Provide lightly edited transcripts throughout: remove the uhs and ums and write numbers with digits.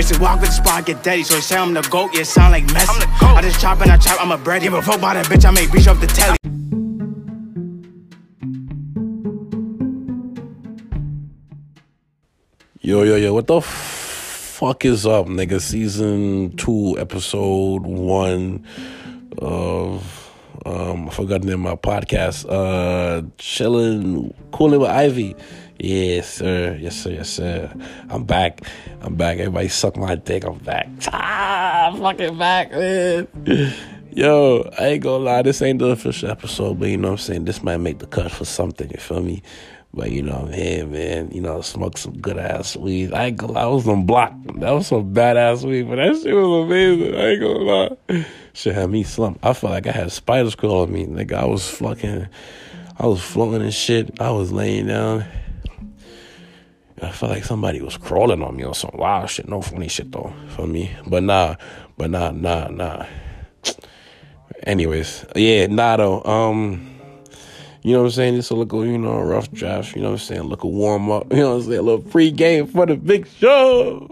Pussy walk with the spot, get daddy. So they say I'm the GOAT, yeah, sound like Messi. I'm the GOAT. I just chop and I chop, I'm a bread. Give a fuck about that bitch, I make reach off the telly. Yo, what the fuck is up, nigga? Season 2, episode 1 of, I forgot the name of my podcast, Chillin', Coolin' with Ivy. Yes, sir. I'm back. Everybody suck my dick, I'm back. I'm fucking back, man. Yo, I ain't gonna lie, this ain't the official episode, but you know what I'm saying? This might make the cut for something, you feel me? But, you know, I'm here, man. You know, smoke some good-ass weed. I ain't gonna lie, I was on block. That was some badass weed, but that shit was amazing. I ain't gonna lie. Shit had me slumped. I felt like I had spiders crawling me. Nigga, I was floating and shit. I was laying down. I felt like somebody was crawling on me or some wild shit. No funny shit, though, for me. But nah. Anyways, yeah, nah, though. You know what I'm saying? This a little, a rough draft. You know what I'm saying? Look a warm up. You know what I'm saying? A little pre-game for the big show.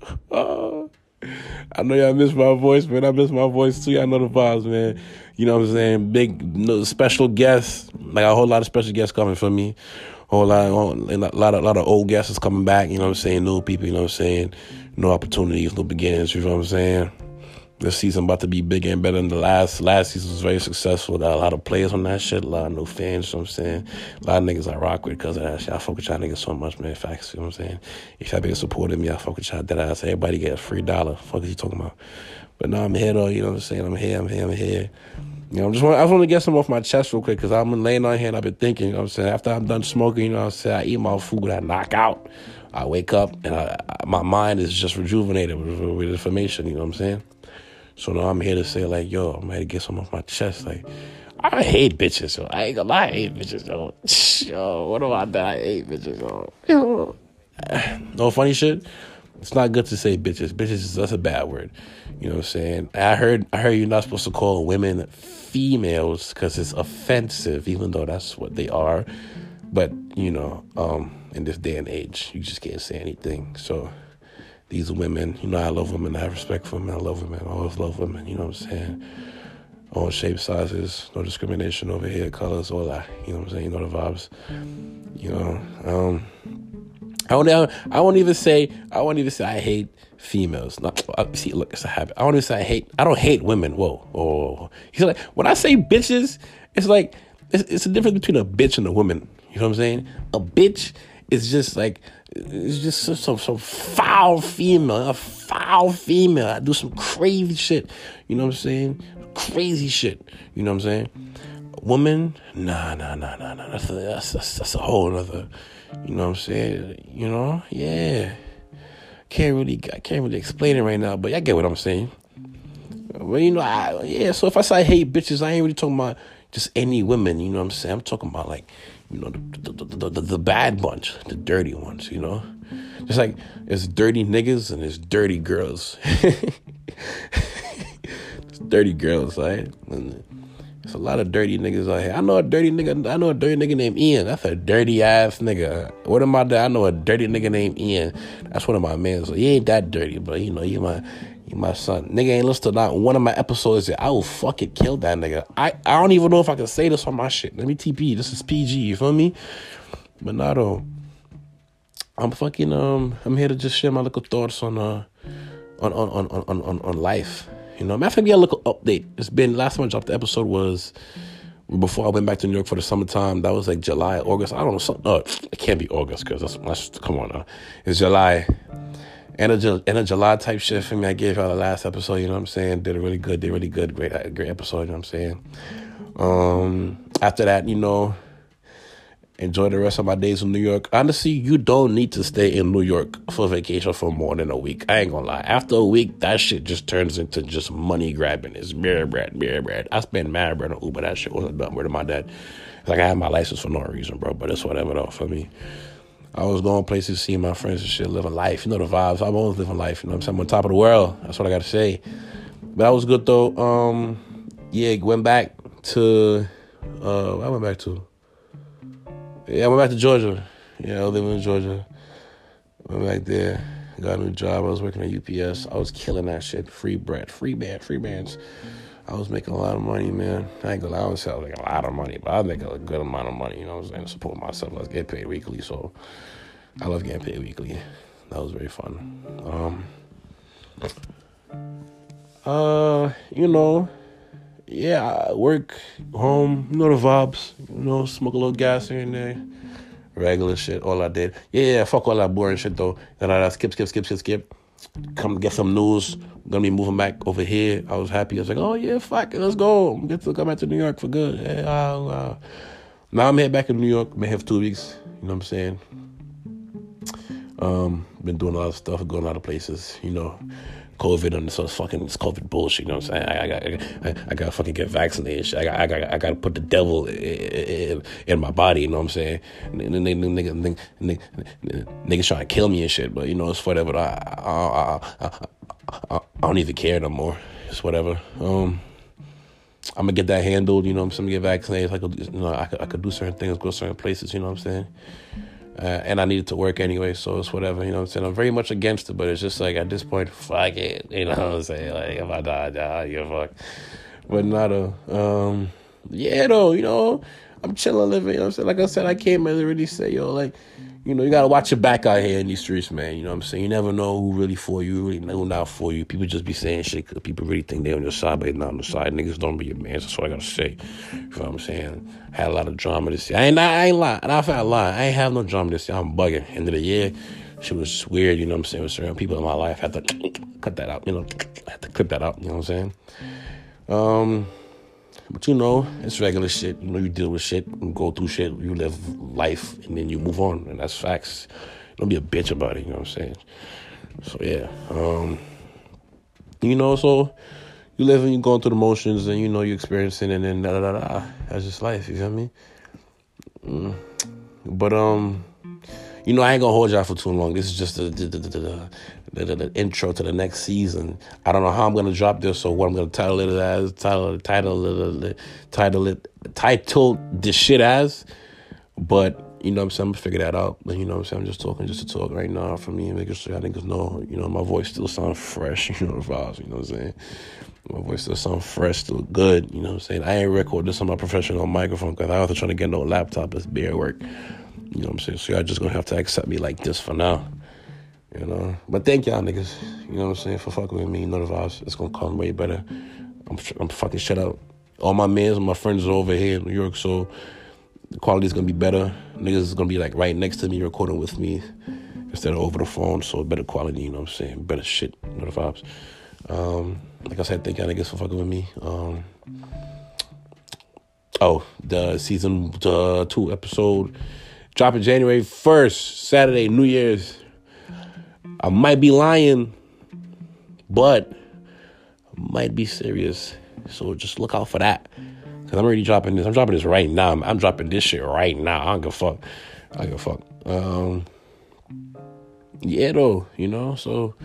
I know y'all miss my voice, man. I miss my voice too. Y'all know the vibes, man. You know what I'm saying? Big, special guests. Like a whole lot of special guests coming for me. A lot of old guests is coming back. You know what I'm saying? New people. You know what I'm saying? New opportunities, new beginnings. You know what I'm saying? This season about to be bigger and better than the last. Last season was very successful. Got a lot of players on that shit. A lot of new fans, you know what I'm saying? A lot of niggas I rock with because of that shit. I fuck with y'all niggas so much, man. Facts, you know what I'm saying? If y'all been supporting me, I fuck with y'all dead ass. Everybody get a free $1. Fuck is you talking about? But now I'm here, though, you know what I'm saying? I'm here. You know, I just want to get some off my chest real quick because I've been laying on here and I've been thinking, you know what I'm saying? After I'm done smoking, you know what I'm saying? I eat my food, I knock out. I wake up and my mind is just rejuvenated with information, you know what I'm saying? So now I'm here to say, like, yo, I'm here to get some off my chest. Like, I hate bitches, yo. I ain't gonna lie, I hate bitches, yo. Yo, what do I do? I hate bitches, yo. No funny shit. It's not good to say bitches. Bitches, that's a bad word. You know what I'm saying? I heard you're not supposed to call women females because it's offensive, even though that's what they are. But, in this day and age, you just can't say anything. So these women, I love women. I have respect for women. I love women. I always love women. You know what I'm saying? All shapes, sizes, no discrimination over here, colors, all that. You know what I'm saying? You know the vibes. I won't even say I hate females. See, look, it's a habit. I won't even say I don't hate women. Whoa. You like when I say bitches, it's like it's a difference between a bitch and a woman. You know what I'm saying? A bitch is just like. It's just some foul female. A foul female. I do some crazy shit. You know what I'm saying? Crazy shit. You know what I'm saying? Woman, nah. That's a whole other. You know what I'm saying? Yeah. Can't really explain it right now, but I get what I'm saying. But so if I say I hate bitches, I ain't really talking about just any women. You know what I'm saying? I'm talking about like. The bad bunch, the dirty ones, Just like there's dirty niggas and there's dirty girls. It's dirty girls, right? And there's a lot of dirty niggas out here. I know a dirty nigga named Ian. That's a dirty ass nigga. What am I doing? I know a dirty nigga named Ian. That's one of my mans. So he ain't that dirty, but you my son. Nigga ain't listened to not one of my episodes yet. I will fucking kill that nigga. I don't even know if I can say this on my shit. Let me TP. This is PG, you feel me? But not though. I'm fucking I'm here to just share my little thoughts on life. Matter of fact, get a little update. It's been last time I dropped the episode was before I went back to New York for the summertime. That was like July, August. I don't know. It can't be August because that's come on now. It's July. End of July type shit for me. I gave y'all the last episode, you know what I'm saying? Did really good. Great episode, you know what I'm saying? After that, enjoy the rest of my days in New York. Honestly, you don't need to stay in New York for vacation for more than a week. I ain't gonna lie. After a week, that shit just turns into just money grabbing. It's beer bread. I spent mad bread on Uber. That shit wasn't done. Word of my dad. It's like I had my license for no reason, bro. But it's whatever though for me. I was going places, seeing my friends and shit, living life. You know the vibes. I'm always living life. You know what I'm saying? I'm on top of the world. That's what I got to say. But that was good, though. Went back to... I went back to... Yeah, I went back to Georgia. Yeah, I was living in Georgia. Went back there. I got a new job. I was working at UPS. I was killing that shit. Free bread, free bands. I was making a lot of money, man. I ain't gonna lie, I was making a lot of money, but I was making a good amount of money, you know what I'm saying, to support myself. I was getting paid weekly, so I love getting paid weekly. That was very fun. You know, yeah, I work, home, you know the vibes, you know, smoke a little gas here and there. Regular shit, all I did. Yeah, fuck all that boring shit though. Then I skip. Come get some news. I'm gonna be moving back over here. I was happy. I was like, oh yeah, fuck it, let's go. I'm going to come back to New York for good. Yeah, now I'm heading back in New York. I'm here for 2 weeks. You know what I'm saying? Been doing a lot of stuff, going a lot of places, you know. COVID and so it's COVID bullshit, you know what I'm saying? I gotta fucking get vaccinated. Shit. I gotta put the devil in my body, you know what I'm saying? Niggas trying to kill me and shit, but you know, it's whatever. I don't even care no more. It's whatever. I'm gonna get that handled, you know what I'm saying? Get vaccinated. I could do certain things, go certain places, you know what I'm saying? And I needed to work anyway, so it's whatever, you know what I'm saying? I'm very much against it, but it's just like, at this point, fuck it, you know what I'm saying? Like, if I die, you fuck. But not yeah, though, you know, I'm chilling, living, you know what I'm saying? Like I said, I came and really say, yo, like, you know, you gotta watch your back out here in these streets, man, you know what I'm saying? You never know who really for you, who really who not for you. People just be saying shit because people really think they're on your side, but they're not on the side. Niggas don't be your man, that's what I gotta say. You know what I'm saying? Had a lot of drama this year. I ain't lying. And I ain't have no drama this year. I'm bugging. End of the year, shit was just weird, you know what I'm saying? With certain people in my life, I had to cut that out, you know, I had to clip that out, you know what I'm saying? But you know, it's regular shit. You know, you deal with shit, you go through shit, you live life, and then you move on, and that's facts. Don't be a bitch about it, you know what I'm saying? So yeah, you know, so you live and you going through the motions, and you know you experiencing, and then that's just life. You feel me? But you know, I ain't gonna hold y'all for too long. This is just the intro to the next season. I don't know how I'm gonna drop this or what I'm gonna title it as. Title this shit as. But you know what I'm saying, I'm gonna figure that out. But you know what I'm saying, I'm just talking just to talk right now for me, making sure y'all niggas know, you know, my voice still sounds fresh, you know the vibes, you know what I'm saying? My voice still sounds fresh, still good, you know what I'm saying? I ain't record this on my professional microphone because I wasn't trying to get no laptop, it's bare work. You know what I'm saying? So y'all just gonna have to accept me like this for now. You know? But thank y'all niggas, you know what I'm saying, for fucking with me, you know the vibes. It's gonna come way better. I'm fucking shut out. All my mans and my friends are over here in New York, so the quality's gonna be better. Niggas is gonna be like right next to me recording with me instead of over the phone, so better quality, you know what I'm saying? Better shit, you know the vibes. Like I said, thank y'all niggas for fucking with me. The season 2 episode dropping January 1st, Saturday, New Year's. I might be lying, but I might be serious. So just look out for that. Because I'm already dropping this. I'm dropping this right now. I'm dropping this shit right now. I don't give a fuck. Yeah, though, you know, so,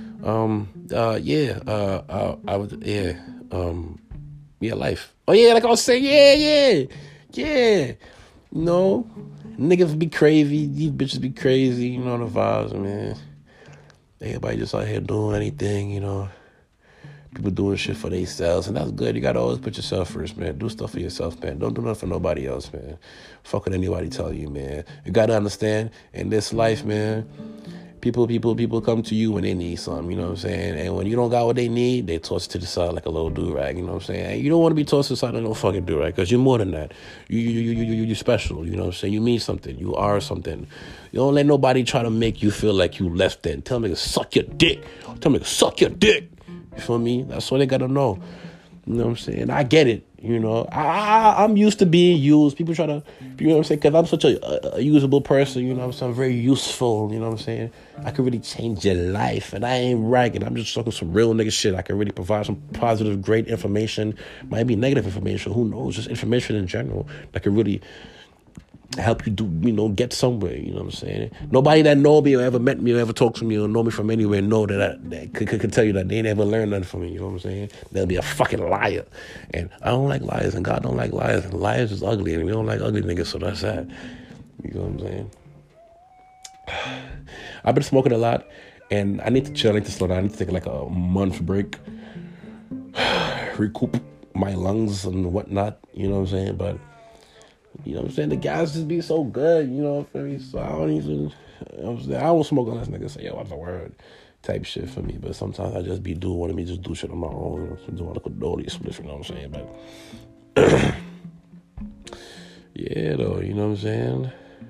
life. Oh, yeah, like I was saying, yeah. You know, niggas be crazy. These bitches be crazy. You know the vibes, man. Everybody just out here doing anything, you know. People doing shit for themselves, and that's good. You gotta always put yourself first, man. Do stuff for yourself, man. Don't do nothing for nobody else, man. Fuck what anybody tell you, man. You gotta understand, in this life, man, people come to you when they need something, you know what I'm saying? And when you don't got what they need, they toss it to the side like a little do-rag, you know what I'm saying? And you don't want to be tossed to the side like no fucking do-rag, because you're more than that. You're special, you know what I'm saying? You mean something. You are something. You don't let nobody try to make you feel like you less than. Tell me to suck your dick. Tell me to suck your dick. You feel me? That's all they gotta know. You know what I'm saying? I get it. You know, I'm used to being used. People try to, you know what I'm saying? Because I'm such a usable person, you know what I'm saying? I'm very useful, you know what I'm saying? I can really change your life. And I ain't ragging. I'm just talking some real nigga shit. I can really provide some positive, great information. Might be negative information. Who knows? Just information in general that can really help you do, you know, get somewhere, you know what I'm saying? Nobody that know me or ever met me or ever talked to me or know me from anywhere know that could tell you that they never learned nothing from me, you know what I'm saying? They'll be a fucking liar. And I don't like liars, and God don't like liars, and liars is ugly, and we don't like ugly niggas, so that's that. You know what I'm saying? I've been smoking a lot, And I need to chill. I need to slow down. I need to take like a month break, recoup my lungs and whatnot. You know what I'm saying? But you know what I'm saying? The gas just be so good. You know what I mean? So I don't even. You know what I'm saying? I don't smoke unless niggas say, yo, what's the word? Type shit for me. But sometimes I just be doing what I mean, just do shit on my own. You know, doing like a dolly split. You know what I'm saying? But yeah, though. You know what I'm saying?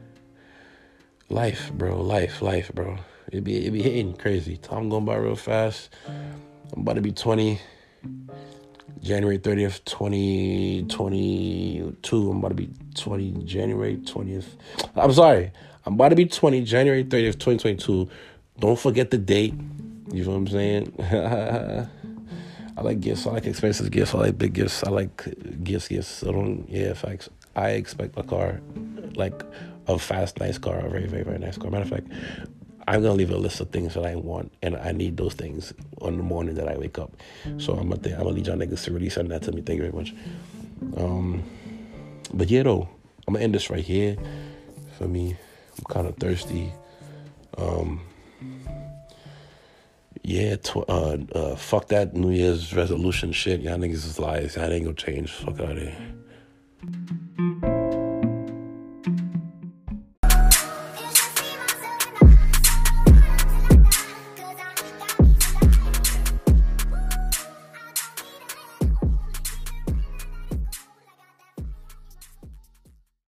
Life, bro. Life, bro. It be hitting crazy. Time going by real fast. I'm about to be 20. January 30th, 2022. I'm about to be 20 January 20th. I'm sorry. I'm about to be 20 January 30th, 2022. Don't forget the date. You know what I'm saying? I like gifts. I like expensive gifts. I like big gifts. I like gifts. So facts. I expect a car, like a fast, nice car, a very, very, very nice car. Matter of fact, I'm going to leave a list of things that I want, and I need those things on the morning that I wake up. So I'm going to lead y'all niggas to really send that to me. Thank you very much. But yeah, though, I'm going to end this right here. For me, I'm kind of thirsty. Fuck that New Year's resolution shit. Y'all niggas is lies. Y'all ain't going to change. Fuck out of here.